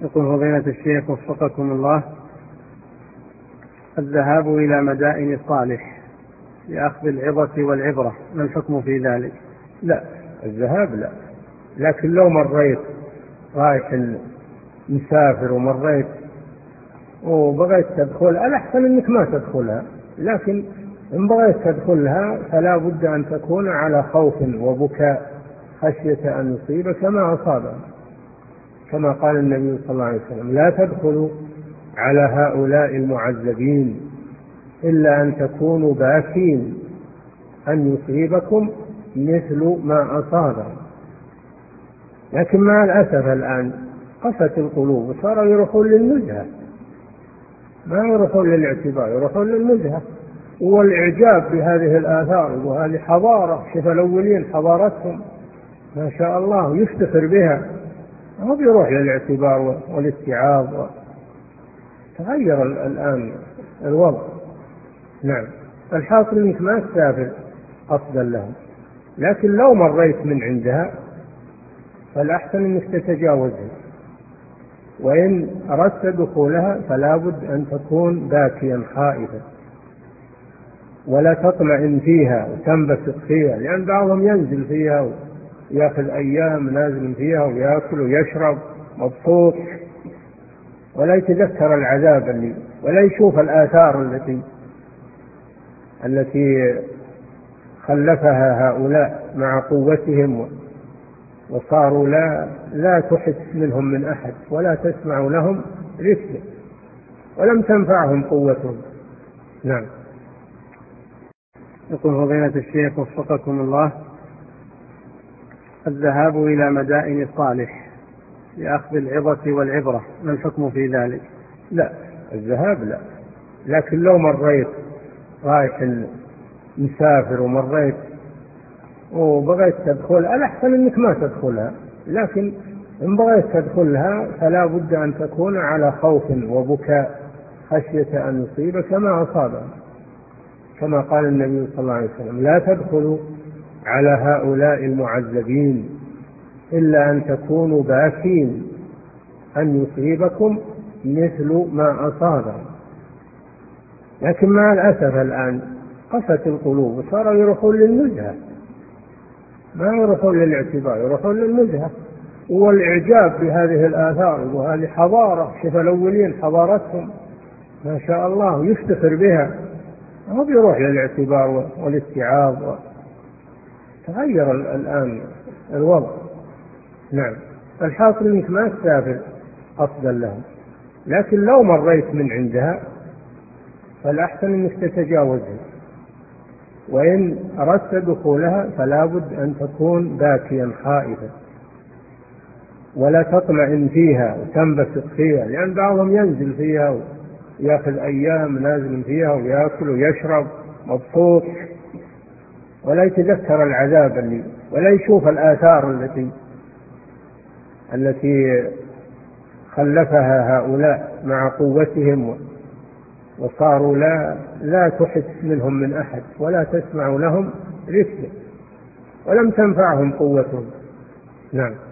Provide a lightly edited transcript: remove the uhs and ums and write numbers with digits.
يقول فضيلة الشيخ وفقكم الله: الذهاب إلى مدائن صالح لأخذ العظة والعبرة، ما الحكم في ذلك؟ لا، الذهاب لا، لكن لو مريت رايح مسافر ومريت وبغيت تدخل، الأحسن أنك ما تدخلها، لكن إن بغيت تدخلها فلا بد أن تكون على خوف وبكاء خشية أن يصيبك ما أصابه، كما قال النبي صلى الله عليه وسلم: لا تدخلوا على هؤلاء المعذبين إلا أن تكونوا باكين أن يصيبكم مثل ما أصابهم. لكن مع الأسف الآن قست القلوب وصاروا يروحون للنزهة، ما يروحون للاعتبار، يروحون للنزهة والإعجاب بهذه الآثار، وهذه حضارة، شوف الأولين حضارتهم ما شاء الله يفتخر بها، ما بيروح للاعتبار والاستيعاب. تغير الآن الوضع. نعم، الحاصل انك ما تسافر قصدا لهم، لكن لو مريت من عندها فالأحسن انك تتجاوزها، وإن أردت دخولها فلا بد أن تكون باكيا خائفا، ولا تطمئن فيها وتنبسط فيها، لأن بعضهم ينزل فيها ويأخذ أيام نازل فيها ويأكل ويشرب مبسوط، ولا يتذكر العذاب ولا يشوف الآثار التي خلفها هؤلاء مع قوتهم، وصاروا لا تحس منهم من أحد ولا تسمع لهم ركزة، ولم تنفعهم قوتهم. نعم. يقول فضيلة الشيخ وفقكم الله: الذهاب إلى مدائن صالح لأخذ العظة والعبرة، ما الحكم في ذلك؟ لا، الذهاب لا، لكن لو مريت رايح مسافر ومريت وبغيت تدخل، الأحسن أنك ما تدخلها، لكن إن بغيت تدخلها فلا بد أن تكون على خوف وبكاء خشية أن يصيبك ما أصابه، كما قال النبي صلى الله عليه وسلم: لا تدخلوا على هؤلاء المعذبين إلا أن تكونوا باكين أن يصيبكم مثل ما أصابهم. لكن مع الأسف الآن قست القلوب وصاروا يروحون للنزهة، ما يروحون للاعتبار، يروحون للنزهة والإعجاب بهذه الآثار، وهذه حضارة، شوف الأولين حضارتهم ما شاء الله يفتخر بها، ما بيروح للاعتبار والاستيعاب. تغير الآن الوضع. نعم، الحاصل انك ما تسافر قصدا لهم، لكن لو مريت من عندها فالأحسن انك تتجاوزها، وإن أردت دخولها فلا بد أن تكون باكيا خائفا، ولا تطمئن فيها وتنبسط فيها، لأن بعضهم ينزل فيها ويأخذ أيام نازل فيها ويأكل ويشرب مبسوط، ولا يتذكر العذاب ولا يشوف الآثار التي خلفها هؤلاء مع قوتهم، وصاروا لا تحس منهم من أحد ولا تسمع لهم ركزة، ولم تنفعهم قوتهم. نعم.